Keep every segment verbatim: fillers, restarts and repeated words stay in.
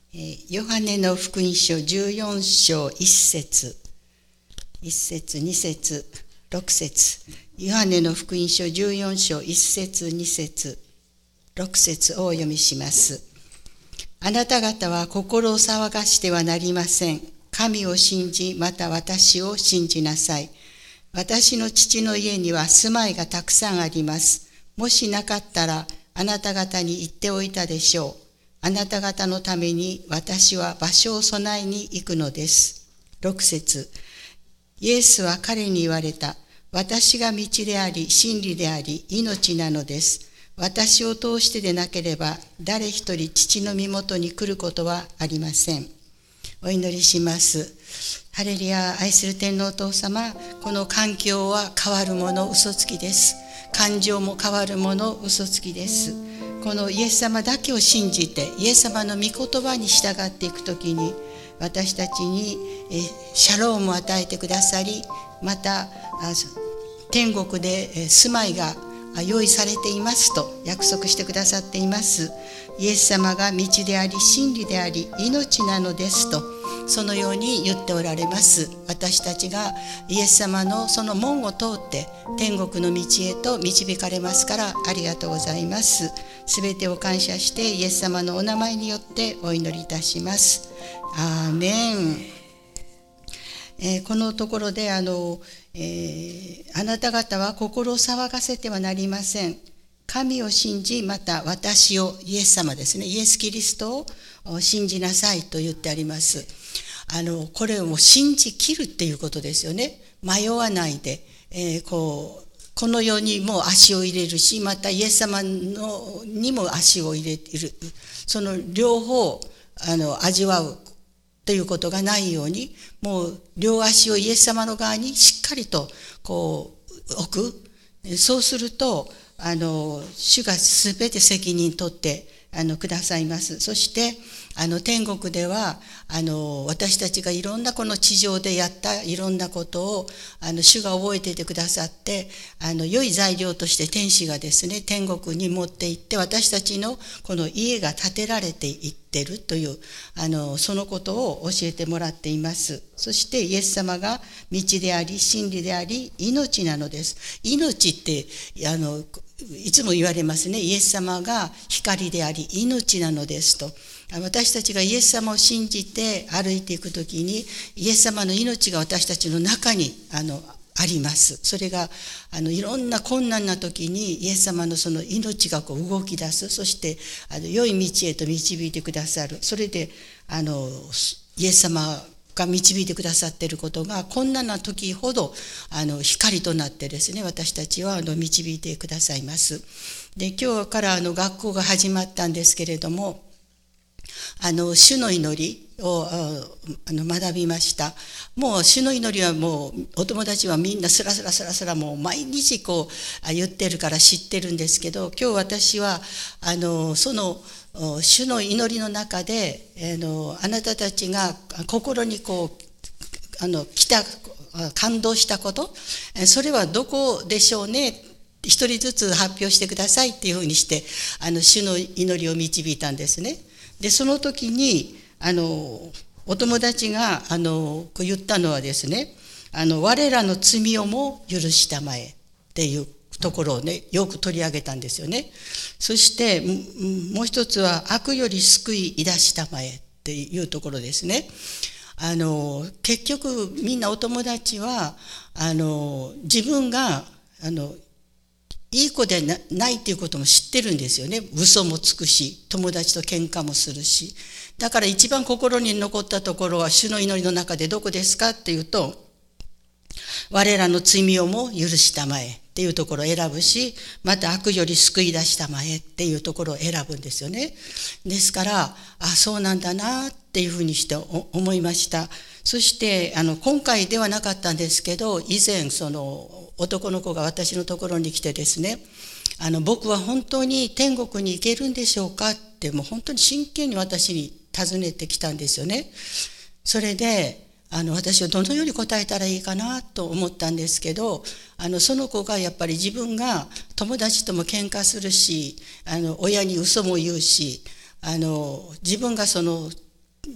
ヨハネの福音書じゅうよん章いち節いち節に節ろく節ヨハネの福音書じゅうよん章いち節に節ろく節をお読みします。あなた方は心を騒がしてはなりません。神を信じ、また私を信じなさい。私の父の家には住まいがたくさんあります。もしなかったらあなた方に言っておいたでしょう。あなた方のために私は場所を備えに行くのです。ろく節イエスは彼に言われた。私が道であり、真理であり、命なのです。私を通してでなければ、誰一人父の身元に来ることはありません。お祈りします。ハレルヤ、愛する天皇お父様、この環境は変わるもの、嘘つきです。感情も変わるもの、嘘つきです。このイエス様だけを信じて、イエス様の御言葉に従っていくときに、私たちにシャロームを与えてくださり、また天国で住まいが用意されていますと約束してくださっています。イエス様が道であり、真理であり、命なのですと、そのように言っておられます。私たちがイエス様のその門を通って天国の道へと導かれますから、ありがとうございます。すべてを感謝してイエス様のお名前によってお祈りいたします。アーメン。えー、このところであの、えー、あなた方は心を騒がせてはなりません。神を信じ、また私を、イエス様ですね、イエス・キリストを信じなさいと言ってあります。あのこれをもう信じきるっていうことですよね。迷わないで、えー、こうこの世にも足を入れるし、またイエス様のにも足を入れる、その両方あの味わうということがないように、もう両足をイエス様の側にしっかりとこう置く。そうするとあの主がすべて責任取ってあのくださいます。そしてあの天国ではあの私たちがいろんなこの地上でやったいろんなことをあの主が覚えていてくださって、あの良い材料として天使がですね天国に持って行って、私たちのこの家が建てられていってるというあのそのことを教えてもらっています。そしてイエス様が道であり、真理であり、命なのです。命ってあのいつも言われますね。イエス様が光であり命なのですと。私たちがイエス様を信じて歩いていくときに、イエス様の命が私たちの中にあのあります。それがあのいろんな困難な時にイエス様のその命がこう動き出す。そしてあの良い道へと導いてくださる。それであのイエス様が導いてくださっていることが困難な時ほどあの光となってですね、私たちはあの導いてくださいます。で、今日からあの学校が始まったんですけれども、あの主の祈りをあの学びました。もう主の祈りはもうお友達はみんなスラスラスラスラもう毎日こう言ってるから知ってるんですけど、今日私はあのその主の祈りの中であのあなたたちが心にこうあの来た感動したこと、それはどこでしょうね、一人ずつ発表してくださいっていうふうにしてあの主の祈りを導いたんですね。でその時にあのお友達があの言ったのはですね、あの我らの罪をも許したまえっていうところをねよく取り上げたんですよね。そしてもう一つは悪より救いいだしたまえっていうところですね。あの結局みんなお友達はあの自分があのいい子でないっていうことも知ってるんですよね。嘘もつくし、友達と喧嘩もするし。だから一番心に残ったところは主の祈りの中でどこですかっていうと、我らの罪をも許したまえっていうところを選ぶし、また悪より救い出したまえっていうところを選ぶんですよね。ですから、あ、そうなんだなっていうふうにして思いました。そしてあの今回ではなかったんですけど、以前その男の子が私のところに来てですね、あの僕は本当に天国に行けるんでしょうかってもう本当に真剣に私に尋ねてきたんですよね。それであの私はどのように答えたらいいかなと思ったんですけど、あのその子がやっぱり自分が友達とも喧嘩するし、あの親に嘘も言うし、あの自分がその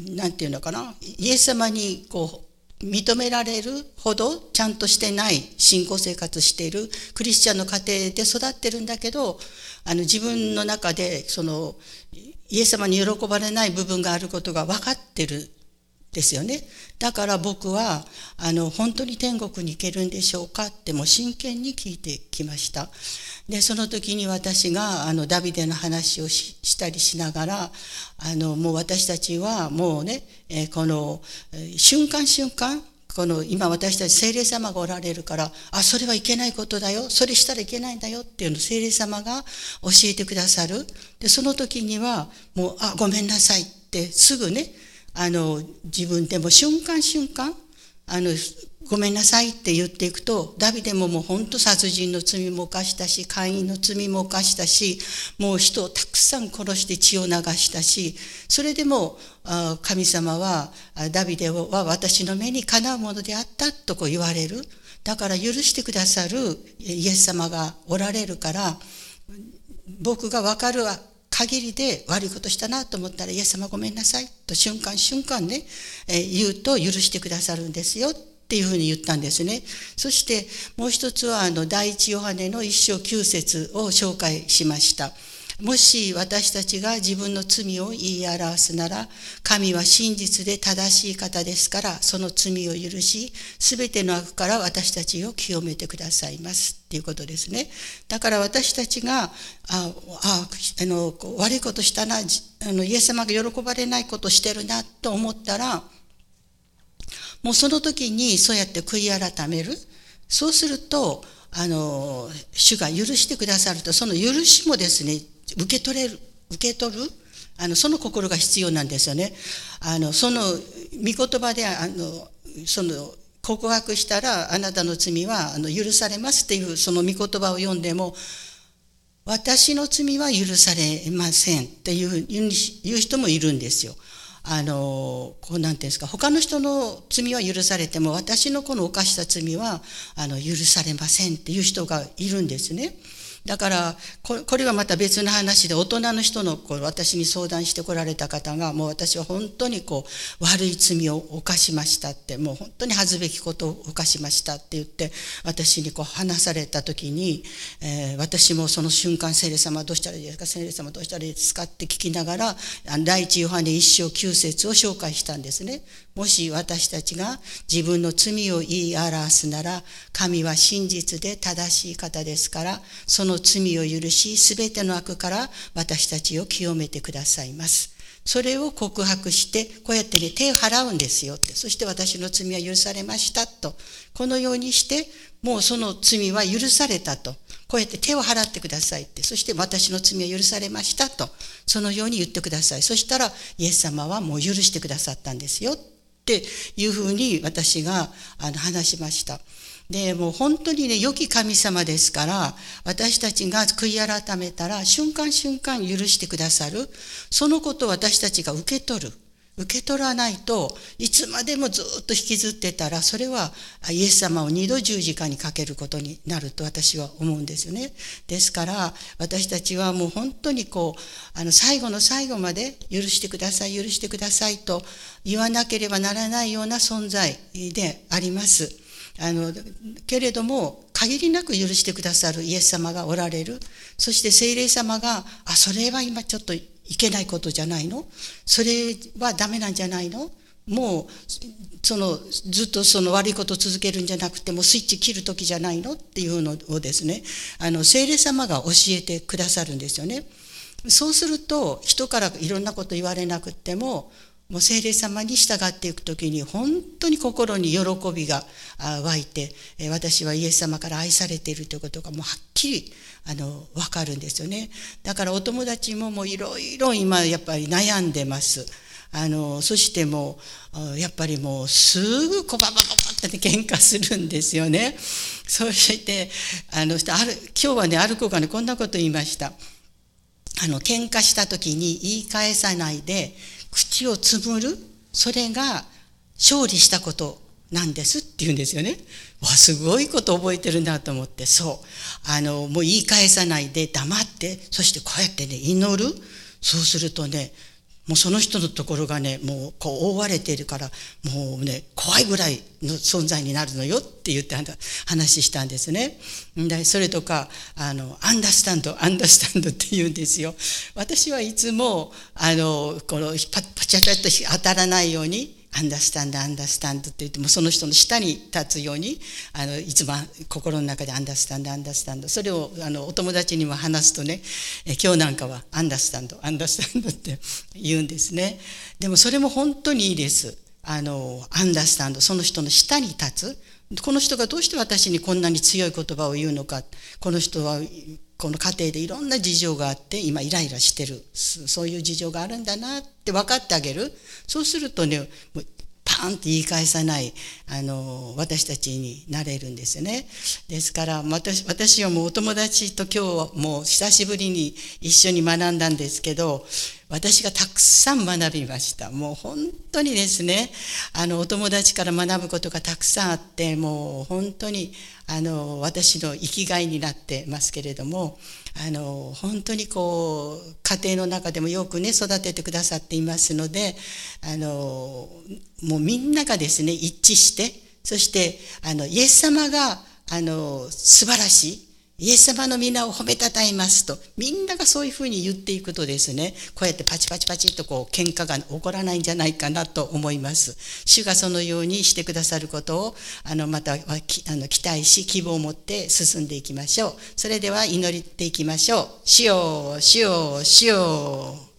なんていうのかな、イエス様にこう認められるほどちゃんとしてない信仰生活しているクリスチャンの家庭で育ってるんだけど、あの自分の中でそのイエス様に喜ばれない部分があることが分かってるですよね。だから僕はあの本当に天国に行けるんでしょうかってもう真剣に聞いてきました。でその時に私があのダビデの話を し, したりしながら、あのもう私たちはもうね、えー、この、えー、瞬間瞬間この今私たち聖霊様がおられるから、あそれはいけないことだよ、それしたらいけないんだよっていうのを聖霊様が教えてくださる。でその時にはもうあごめんなさいってすぐね、あの自分でも瞬間瞬間あのごめんなさいって言っていくと、ダビデももう本当殺人の罪も犯したし、姦淫の罪も犯したし、もう人をたくさん殺して血を流したし、それでも神様はダビデは私の目にかなうものであったとこう言われる。だから許してくださるイエス様がおられるから、僕が分かる限りで悪いことしたなと思ったら、イエス様ごめんなさいと瞬間瞬間ね、えー、言うと許してくださるんですよっていうふうに言ったんですね。そしてもう一つはあの第一ヨハネの一章九節を紹介しました。もし私たちが自分の罪を言い表すなら、神は真実で正しい方ですから、その罪を許し、すべての悪から私たちを清めてくださいますっていうことですね。だから私たちがあああの悪いことしたな、あのイエス様が喜ばれないことしてるなと思ったら、もうその時にそうやって悔い改める。そうするとあの主が許してくださると、その許しもですね受け取れる受け取るあのその心が必要なんですよね。あのその御言葉であのその告白したらあなたの罪はあの許されますっていうその御言葉を読んでも、私の罪は許されませんっていう言う人もいるんですよ。あのこうなんていうんですか、他の人の罪は許されても私のこの犯した罪はあの許されませんっていう人がいるんですね。だからこれはまた別の話で、大人の人のこう私に相談してこられた方が、もう私は本当にこう悪い罪を犯しましたって、もう本当に恥ずべきことを犯しましたって言って私にこう話された時に、えー、私もその瞬間、聖霊様どうしたらいいですか、聖霊様どうしたらいいですかって聞きながら、第一ヨハネ一章九節を紹介したんですね。もし私たちが自分の罪を言い表すなら、神は真実で正しい方ですから、その罪を許し、すべての悪から私たちを清めてくださいます。それを告白して、こうやってね、手を払うんですよって。そして私の罪は許されましたと。このようにして、もうその罪は許されたと。こうやって手を払ってくださいって。そして私の罪は許されましたと。そのように言ってください。そしたら、イエス様はもう許してくださったんですよっていうふうに私があの話しました。でもう本当にね、良き神様ですから、私たちが悔い改めたら瞬間瞬間許してくださる。そのことを私たちが受け取る。受け取らないといつまでもずっと引きずってたら、それはイエス様を二度十字架にかけることになると私は思うんですよね。ですから私たちはもう本当にこうあの最後の最後まで許してください許してくださいと言わなければならないような存在であります。あのけれども限りなく許してくださるイエス様がおられる。そして聖霊様があそれは今ちょっといけないことじゃないの、それはダメなんじゃないの、もうそのずっとその悪いことを続けるんじゃなくてもうスイッチ切る時じゃないのっていうのをですね、あの聖霊様が教えてくださるんですよね。そうすると人からいろんなこと言われなくても、もう聖霊様に従っていくときに本当に心に喜びが湧いて、私はイエス様から愛されているということがもうはっきりあの分かるんですよね。だからお友達ももういろいろ今やっぱり悩んでます。あのそしてもうやっぱりもうすぐこばばばばって喧嘩するんですよね。そしてあのある今日はねある子がねこんなこと言いました。あの喧嘩した時に言い返さないで口をつぶる、それが勝利したことなんですって言うんですよね。わすごいこと覚えてるなと思って、そうあのもう言い返さないで黙って、そしてこうやってね祈る。そうするとねもうその人のところがね、もうこう覆われているから、もうね、怖いぐらいの存在になるのよって言って話したんですね。で、それとか、あの、アンダースタンド、アンダースタンドって言うんですよ。私はいつも、あの、この、パッパチャパッと当たらないように、アンダースタンド、アンダースタンドって言っても、その人の下に立つように、あの、いつも心の中でアンダースタンド、アンダースタンド。それを、あの、お友達にも話すとね、え今日なんかはアンダースタンド、アンダースタンドって言うんですね。でもそれも本当にいいです。あの、アンダースタンド、その人の下に立つ。この人がどうして私にこんなに強い言葉を言うのか。この人は、この家庭でいろんな事情があって、今イライラしてる。そういう事情があるんだなって分かってあげる。そうするとね、パーンって言い返さない、あの、私たちになれるんですよね。ですから、私、私はもうお友達と今日もう久しぶりに一緒に学んだんですけど、私がたくさん学びました。もう本当にですね、あの、お友達から学ぶことがたくさんあって、もう本当に、あの、私の生きがいになってますけれども、あの、本当にこう、家庭の中でもよくね、育ててくださっていますので、あの、もうみんながですね、一致して、そして、あの、イエス様が、あの、素晴らしい。イエス様の皆を褒めたたえますと、みんながそういうふうに言っていくとですね、こうやってパチパチパチっとこう喧嘩が起こらないんじゃないかなと思います。主がそのようにしてくださることを、あのまたあの期待し、希望を持って進んでいきましょう。それでは祈っていきましょう。主よ、主よ、主よ。